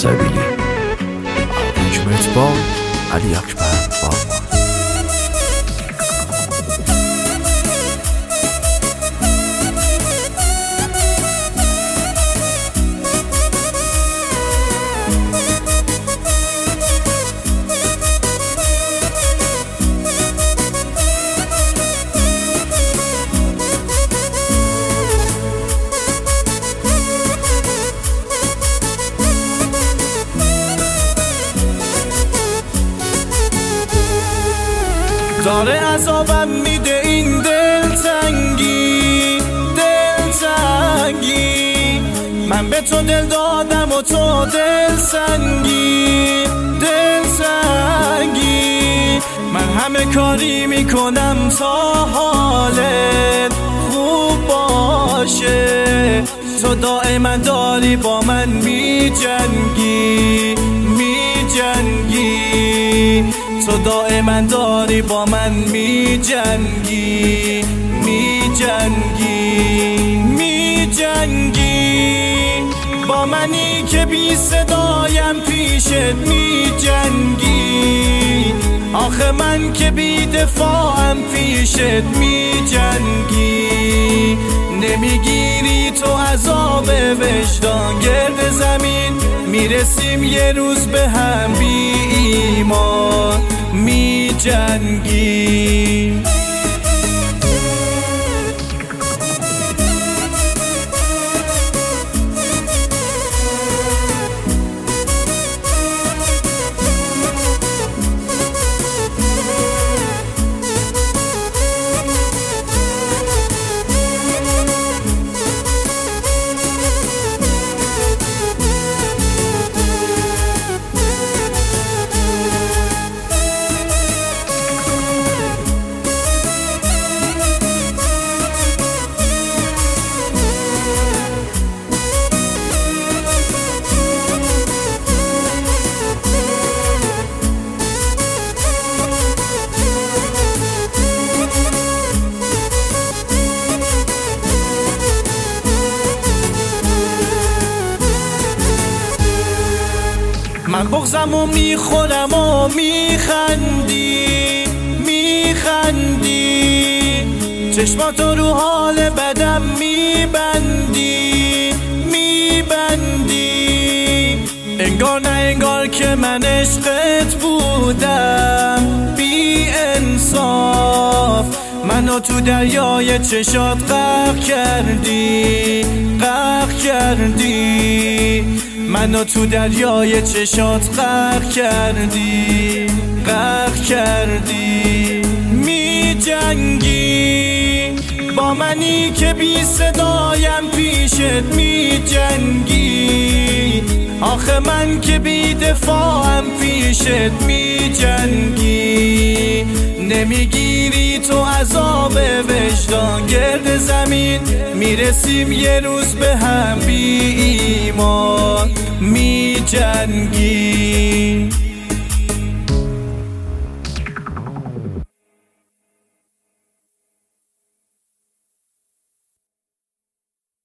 سبیلی حکمت با علی اکبر بابا. داره عذابم میده این دلتنگی من به تو دل دادم و تو دلسنگی من همه کاری میکنم تا حالت خوب باشه، تو دائما داری با من میجنگی تو دائما داری با من میجنگی با منی که بی صدایم پیشت میجنگی، آخه من که بی دفاعم پیشت میجنگی. نمیگیری تو عذاب وجدان گرد زمین، میرسیم یه روز به هم بی ایمان میجنگی. من بغضم و میخورم و میخندی چشماتو رو حال بدم میبندی انگار نه انگار که من عشقت بودم. بی انصاف منو تو دریای چشات غرق کردی منو تو دریای چشات غرق کردی میجنگی با منی که بی صدایم پیشت میجنگی، آخه من که بی دفاعم پیشت میجنگی. نمیگیری تو عذاب وجدان گرد زمین، میرسیم یه روز به هم بی ایمان میجنگی.